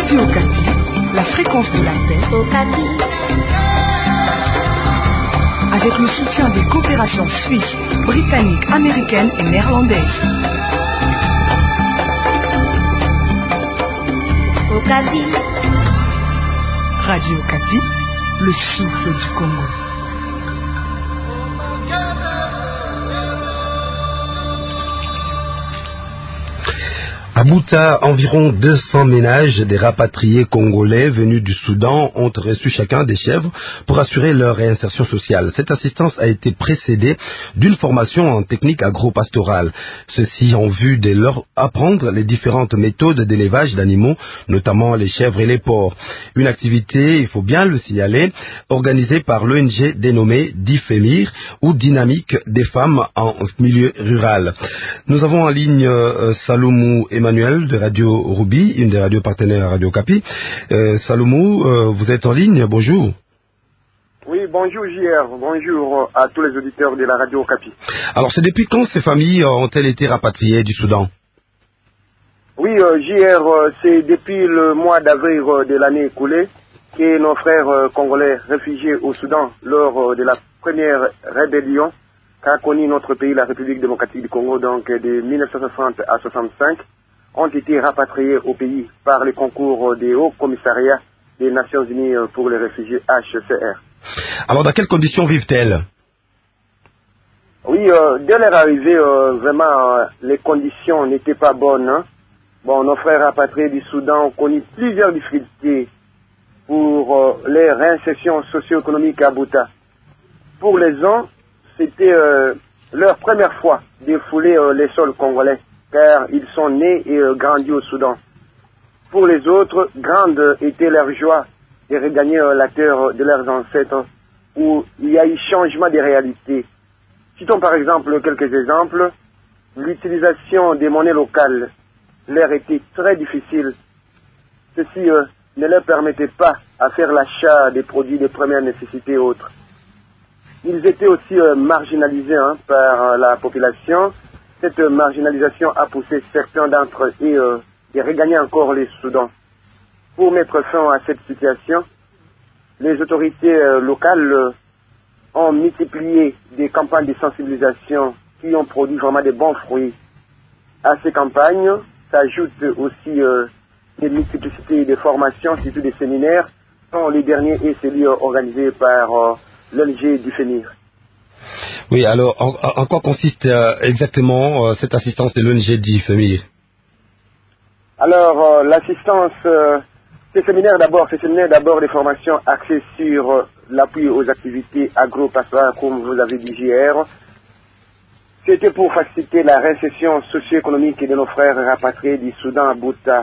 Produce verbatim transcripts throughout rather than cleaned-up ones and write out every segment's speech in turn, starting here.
Radio Okapi, la fréquence de la paix. Okapi. Avec le soutien des coopérations suisses, britanniques, américaines et néerlandaises. Okapi. Radio Okapi, le souffle du Congo. À Bouta, environ deux cents ménages des rapatriés congolais venus du Soudan ont reçu chacun des chèvres pour assurer leur réinsertion sociale. Cette assistance a été précédée d'une formation en technique agro-pastorale. Ceux-ci ont vu de leur apprendre les différentes méthodes d'élevage d'animaux, notamment les chèvres et les porcs. Une activité, il faut bien le signaler, organisée par l'O N G dénommée DIFEMIR ou Dynamique des femmes en milieu rural. Nous avons en ligne euh, Salomou Emmanuel Emmanuel de Radio Ruby, une des radios partenaires à Radio Okapi. Euh, Salomou, euh, vous êtes en ligne, bonjour. Oui, bonjour J R, bonjour à tous les auditeurs de la Radio Okapi. Alors, c'est depuis quand ces familles ont-elles été rapatriées du Soudan? Oui, euh, J R, euh, c'est depuis le mois d'avril euh, de l'année écoulée que nos frères euh, congolais réfugiés au Soudan lors euh, de la première rébellion qu'a connue notre pays, la République démocratique du Congo, donc de mille neuf cent soixante à soixante-cinq, ont été rapatriés au pays par le concours des hauts commissariats des Nations Unies pour les réfugiés H C R. Alors, dans quelles conditions vivent-elles? Oui, euh, dès leur arrivée, euh, vraiment, euh, les conditions n'étaient pas bonnes. Hein. Bon, nos frères rapatriés du Soudan ont connu plusieurs difficultés pour euh, les réinsertions socio-économiques à Bouta. Pour les uns, c'était euh, leur première fois de fouler euh, les sols congolais, car ils sont nés et euh, grandis au Soudan. Pour les autres, grande était leur joie de regagner euh, la terre de leurs ancêtres, où il y a eu changement de réalité. Citons par exemple quelques exemples. L'utilisation des monnaies locales leur était très difficile. Ceci euh, ne leur permettait pas à faire l'achat des produits de première nécessité et autres. Ils étaient aussi euh, marginalisés hein, par euh, la population. Cette euh, marginalisation a poussé certains d'entre eux euh, de regagner encore les Soudan. Pour mettre fin à cette situation, les autorités euh, locales euh, ont multiplié des campagnes de sensibilisation qui ont produit vraiment de bons fruits. À ces campagnes s'ajoutent aussi euh, des multiplicités de formations, surtout des séminaires, dont le dernier est celui euh, organisé par euh, l'O N G DIFEMIR. Oui, alors, en, en quoi consiste euh, exactement euh, cette assistance de l'O N G DIFEMIR? Alors, euh, l'assistance, euh, ces séminaires d'abord, ces séminaires d'abord des formations axées sur euh, l'appui aux activités agro-pastorales, comme vous avez dit J R. C'était pour faciliter la réinsertion socio-économique de nos frères rapatriés du Soudan à Bouta.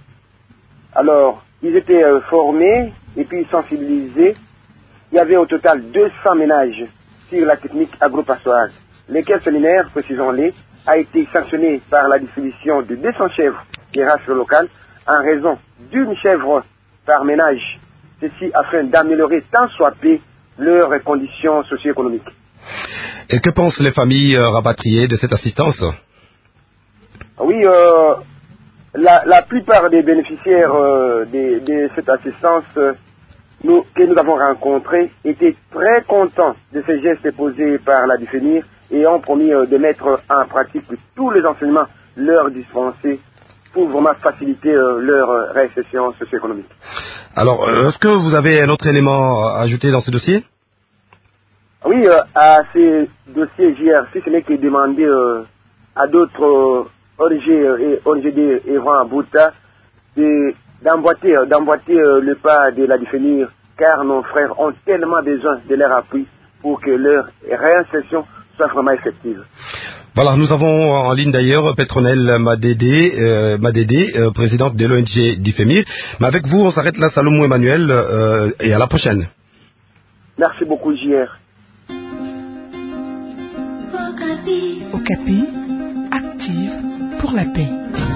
Alors, ils étaient euh, formés et puis sensibilisés. Il y avait au total deux cents ménages sur la technique agro-pastorale. Lesquels séminaires, précisons-les, a été sanctionné par la distribution de deux cents chèvres des races locales en raison d'une chèvre par ménage. Ceci afin d'améliorer tant soit peu leurs conditions socio-économiques. Et que pensent les familles euh, rapatriées de cette assistance? Oui, euh, la, la plupart des bénéficiaires euh, de, de cette assistance euh, nous, que nous avons rencontrés étaient très contents de ces gestes posés par la DIFEMIR et ont promis euh, de mettre en pratique tous les enseignements leur dispensés pour vraiment faciliter euh, leur euh, réinsertion socio-économique. Alors, euh, est-ce que vous avez un autre élément à ajouter dans ce dossier? Oui, euh, à ces dossiers J R, si ce n'est que demander euh, à d'autres euh, O N G euh, et O N G D œuvrant à Bouta d'emboîter euh, d'emboîter euh, le pas de la DIFEMIR, car nos frères ont tellement besoin de leur appui pour que leur réinsertion soit vraiment effective. Voilà, nous avons en ligne d'ailleurs Petronelle Madédé, euh, Madédé euh, présidente de l'O N G DIFEMIR. Mais avec vous, on s'arrête là, Salomou Emmanuel, euh, et à la prochaine. Merci beaucoup, J R. Okapi, active pour la paix.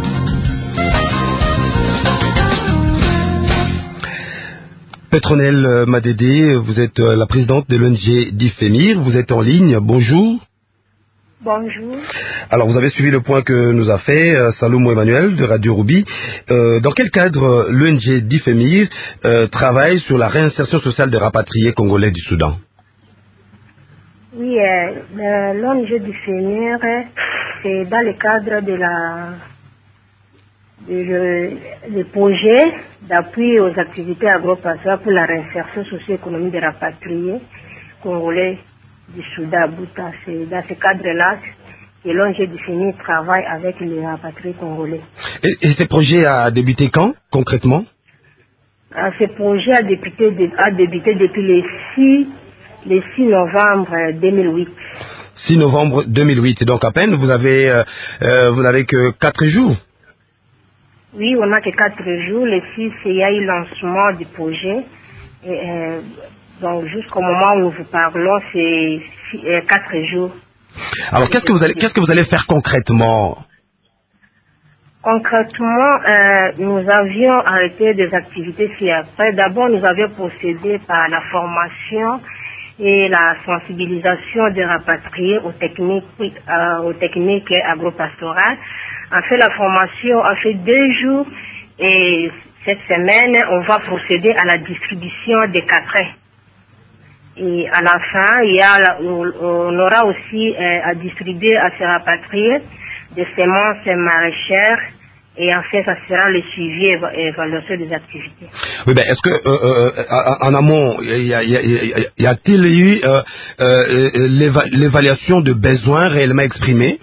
Petronelle Madédé, vous êtes la présidente de l'O N G DIFEMIR, vous êtes en ligne, bonjour. Bonjour. Alors, vous avez suivi le point que nous a fait euh, Saloum Emmanuel de Radio Ruby. Euh, dans quel cadre l'O N G d'Ifemir euh, travaille sur la réinsertion sociale des rapatriés congolais du Soudan? Oui, euh, l'O N G d'Ifemir, c'est dans le cadre de la de, le projet d'appui aux activités agro-pastorales pour la réinsertion socio-économique des rapatriés congolais du Soudan à Bouta. C'est dans ce cadre-là que l'O N G d'Ifemir travaille avec les rapatriés congolais. Et, et ce projet a débuté quand, concrètement? Ah, ce projet a débuté, de, a débuté depuis le six novembre deux mille huit. six novembre deux mille huit, donc à peine, vous avez, euh, euh, vous n'avez que quatre jours. Oui, on n'a que quatre jours. Le six, il y a eu le lancement du projet. Et, euh, donc, jusqu'au moment où nous vous parlons, c'est euh, quatre jours. Alors, qu'est-ce que vous allez, qu'est-ce que vous allez faire concrètement? Concrètement, euh, nous avions arrêté des activités ci-après. D'abord, nous avions procédé par la formation et la sensibilisation des rapatriés aux techniques, euh, aux techniques agro-pastorales. On fait la formation, on fait deux jours et cette semaine, on va procéder à la distribution des quatrains. Et à la fin, il y a, on aura aussi euh, à distribuer à ces rapatriés des semences maraîchères et en fait, ça sera le suivi et évaluation des activités. Oui, ben, est-ce que euh, euh, en amont, y, a, y, a, y a-t-il eu euh, euh, l'éva l'évaluation de besoins réellement exprimés?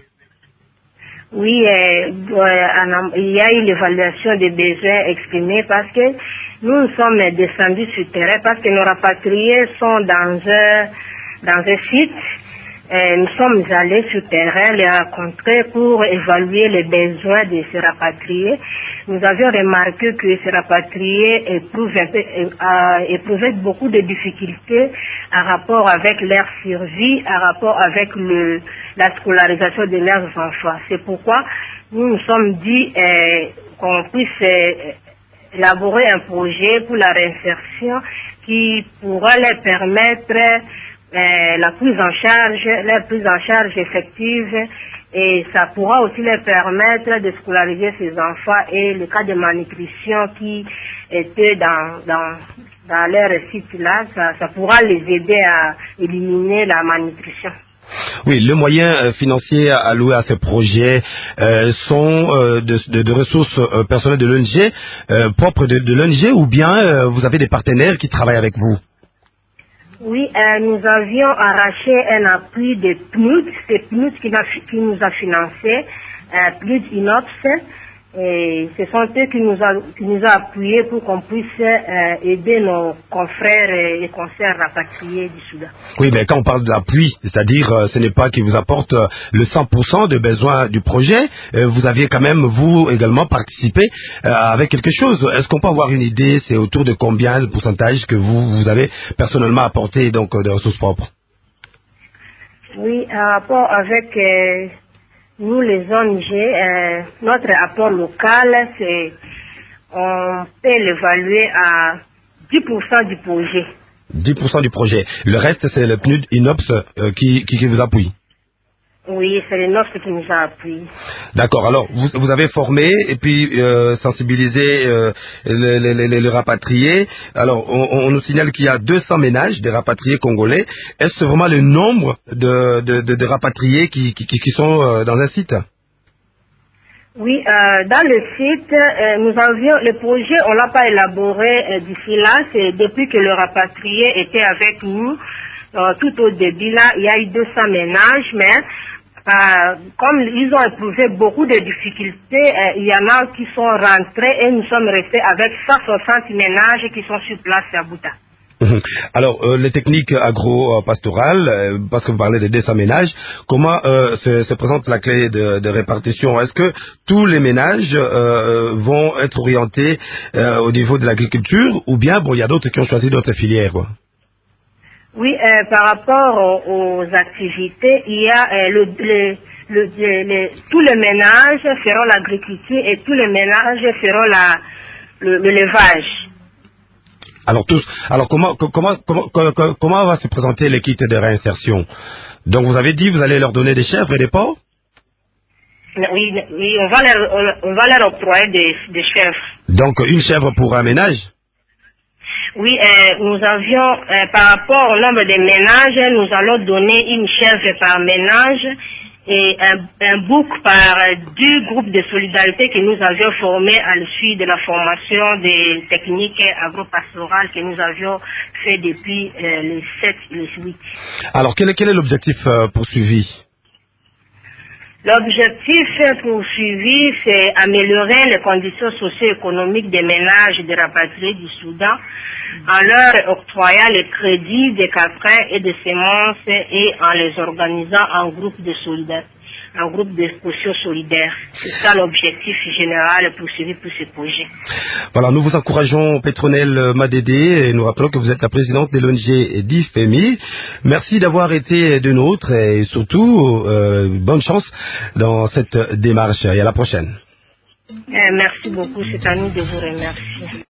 Oui, euh, il y a eu l'évaluation des besoins exprimés parce que nous, nous sommes descendus sur le terrain parce que nos rapatriés sont dans un, dans un site. Euh, nous sommes allés sur le terrain les rencontrer pour évaluer les besoins de ces rapatriés. Nous avions remarqué que ces rapatriés éprouvent, un peu, euh, éprouvaient beaucoup de difficultés en rapport avec leur survie, en rapport avec le, la scolarisation de leurs enfants. C'est pourquoi nous nous sommes dit euh, qu'on puisse euh, élaborer un projet pour la réinsertion qui pourra leur permettre Euh, la prise en charge, la prise en charge effective, et ça pourra aussi leur permettre de scolariser ces enfants et le cas de malnutrition qui était dans, dans, dans leur site là, ça, ça pourra les aider à éliminer la malnutrition. Oui, le moyen euh, financier alloué à ces projets euh, sont euh, de, de, de ressources euh, personnelles de l'O N G, euh, propres de, de l'O N G, ou bien euh, vous avez des partenaires qui travaillent avec vous? Oui, euh, nous avions arraché un appui de P N U D, c'est P N U D qui, qui nous a financé, euh, P N U D Inops, et ce sont eux qui nous a, qui nous a appuyés pour qu'on puisse euh, aider nos confrères et consoeurs rapatriés du Soudan. Oui, mais quand on parle d'appui, c'est-à-dire euh, ce n'est pas qu'ils vous apportent euh, le cent pour cent de besoins du projet, euh, vous aviez quand même, vous également, participé euh, avec quelque chose. Est-ce qu'on peut avoir une idée, c'est autour de combien le pourcentage que vous, vous avez personnellement apporté donc euh, de ressources propres? Oui, en rapport avec euh, nous les O N G, euh, notre apport local, c'est on peut l'évaluer à dix pour cent du projet. dix pour cent du projet. Le reste, c'est le P N U D Inops euh, qui, qui, qui vous appuie. Oui, c'est le nôtre qui nous a appuyé. D'accord. Alors, vous, vous avez formé et puis euh, sensibilisé euh, les, les, les, les rapatriés. Alors, on, on nous signale qu'il y a deux cents ménages de rapatriés congolais. Est-ce vraiment le nombre de, de, de, de rapatriés qui, qui, qui sont euh, dans un site? Oui, euh, dans le site, euh, nous avions le projet, on l'a pas élaboré euh, d'ici là. C'est depuis que le rapatrié était avec nous. Euh, tout au début là, il y a eu deux cents ménages, mais Euh, comme ils ont éprouvé beaucoup de difficultés, euh, il y en a qui sont rentrés et nous sommes restés avec cent soixante ménages qui sont sur place à Bouta. Alors, euh, les techniques agro-pastorales, euh, parce que vous parlez de deux cents ménages, comment euh, se, se présente la clé de, de répartition? Est-ce que tous les ménages euh, vont être orientés euh, au niveau de l'agriculture, ou bien bon, il y a d'autres qui ont choisi d'autres filières, quoi? Oui, euh, par rapport aux, aux activités, il y a euh, le, le, le, le, tous les ménages feront l'agriculture et tous les ménages feront la, le, le levage. Alors tous. Alors comment comment comment comment, comment va se présenter les kits de réinsertion? Donc vous avez dit vous allez leur donner des chèvres et des porcs? Oui, oui, on va leur, on va leur octroyer des, des chèvres. Donc une chèvre pour un ménage? Oui, euh, nous avions, euh, par rapport au nombre de ménages, nous allons donner une chèvre par ménage et un, un bouc par deux groupes de solidarité que nous avions formés à la suite de la formation des techniques agro-pastorales que nous avions fait depuis euh, le sept et le huit. Alors quel est, quel est l'objectif euh, poursuivi? L'objectif poursuivi, c'est améliorer les conditions socio-économiques des ménages des rapatriés du Soudan en leur octroyant les crédits des caprins et des semences et en les organisant en groupe de solidarité, en groupe de caution solidaire. C'est ça l'objectif général poursuivi pour ce projet. Voilà, nous vous encourageons, Pétronelle Madédé, et nous rappelons que vous êtes la présidente de l'O N G D I F M I. Merci d'avoir été de nôtres et surtout, euh, bonne chance dans cette démarche et à la prochaine. Euh, merci beaucoup, c'est à nous de vous remercier.